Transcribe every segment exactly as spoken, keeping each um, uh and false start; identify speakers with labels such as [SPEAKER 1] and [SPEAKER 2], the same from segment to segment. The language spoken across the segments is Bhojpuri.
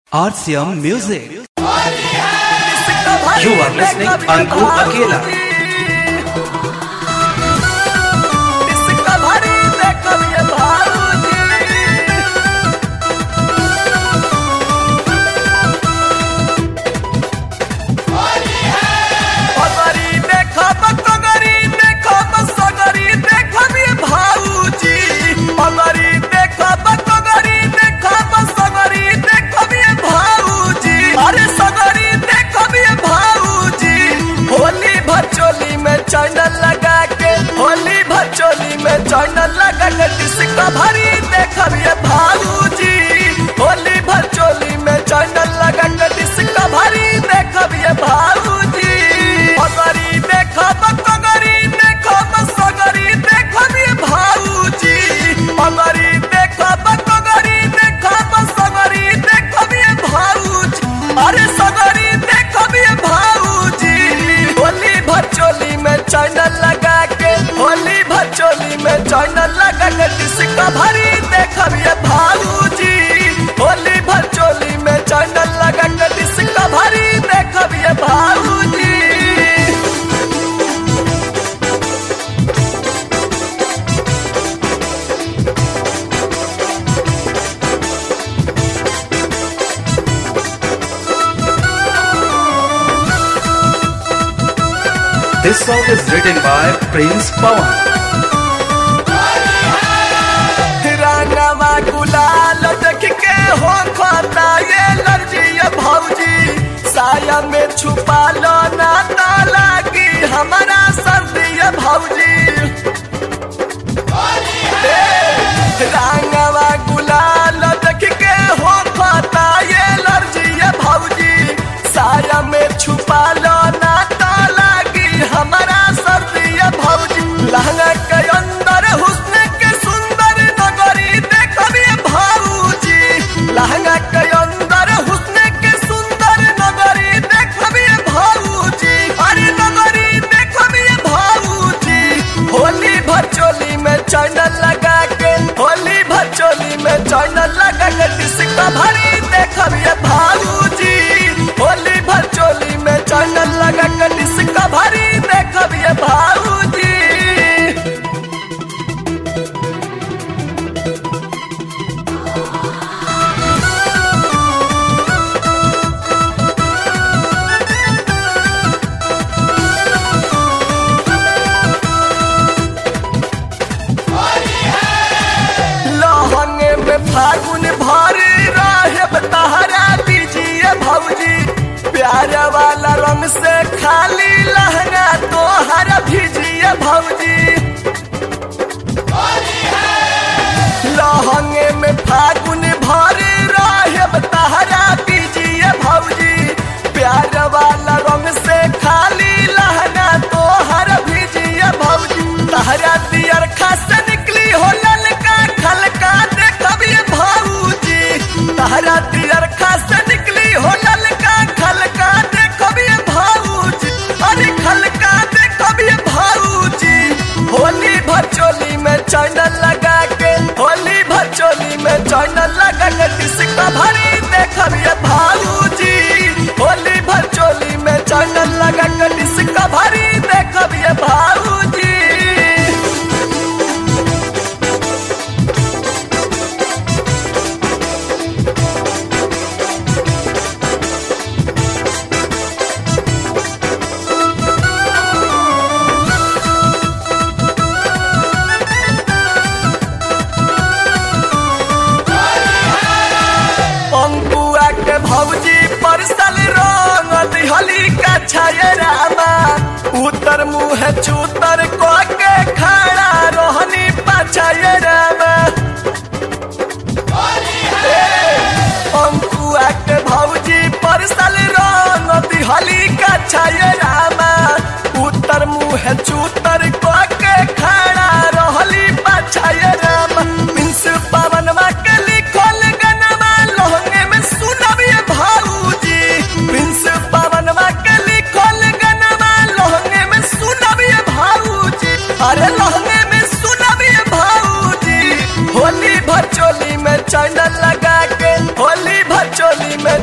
[SPEAKER 1] R C M Music. You are listening Anku Akela. Channel लगा के होली भचोली में चैनल लगा के डिस्को भरी देखिए भाऊजी। होली भचोली में चैनल लगा के डिस्को भरी देखिए भाऊजी। पगड़ी देखो पगड़ी देखो सगड़ी देखिए भाऊजी। पगड़ी देखो पगड़ी देखो सगड़ी देखिए भाऊजी। अरे सगड़ी देखिए भाऊजी। होली भचोली में चैनल लगा के होली भचोली में चैनल लगा के डिस्को भरी देखिए भाऊजी। होली भचोली में चैनल लगा के डिस्को भरी देखिए भाऊजी। This song is written by Prince Pawan.
[SPEAKER 2] रंगवा गुलाल देख के हो खाता ये लर्जिया भौजी। साया में छुपा लो ना ताला की हमारा सर्दी भौजी। रंगवा गुलाल देख के हो खाता ये लर्जिया भौजी। साया में छुपा लो ना ताला की हमारा सर्दी भौजी। लहंगा के अंदर हुस्न के सुंदर नगरी देखिए भाऊजी। लहंगा के अंदर हुस्न के सुंदर नगरी देखिए भाऊजी। अरे नगरी देखिए भाऊजी। होली भचोली में चैनल लगा के होली भचोली में चैनल लगा के डिस्को भरी देखिए भाऊजी। होली भचोली में चैनल लगा के डिस्को भरी देखिए भाऊजी। लहंगे में फागुन भरी रहे तहरा दीजिए भौजी। प्यार वाला रंग से खाली लहंगा तोहरा भीजिए भौजी। लहंगे में फागुन भरी रहे तहरा दीजिए भौजी। प्यार वाला रंग से खाली लहंगा तोहरा भीजिए भौजी। तहरा दियर खास निकली हो ललका खलका देखिए भाऊजी। तहरा दियर खास निकली हो ललका खलका देखिए भाऊजी। अरे खलका देखिए भाऊजी। होली भचोली में चैनल लगा के होली भचोली में चैनल लगा के डिस्को भरी देखिए भाऊजी। होली भचोली में चैनल लगा के डिस्को भरी देखिए भाऊजी। अंकुआ के भौजी परसल रंग दिहली का छाये रामा। उतर मुँह चूतर को के खड़ा रोहनी पछाये रामा। अंकुआ के भौजी परसल रंग दिहली का छाये रामा। उतर मुँह चूतर को के खड़ा रोहली पछाये रामा। प्रिंस पवनमा के लिखल गनमा लहंगे में सुनबिए भाऊजी। प्रिंस पवनमा के लिखल गनमा लहंगे में सुनबिए भाऊजी। अरे लहंगे में सुनबिए भाऊजी।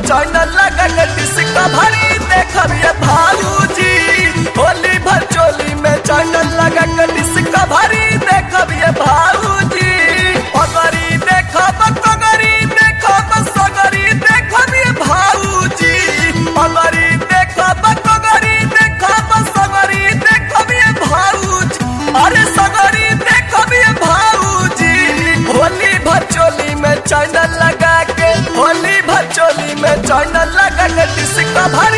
[SPEAKER 1] चैनल लगा के डिस्कवरी देखब ये भाऊजी होली भर चोली में चैनल लगा के डिस्कवरी देखब ये भाऊजी पगड़ी देखब कगड़ी देखब सगरी देखब ये भाऊजी पगड़ी देखब कगड़ी देखब सगरी देखब ये भाऊजी अरे सगरी देखब ये भाऊजी होली भर चोली में चैनल लगा के होली भर चोली में चैनल लगा के डिस्कवरी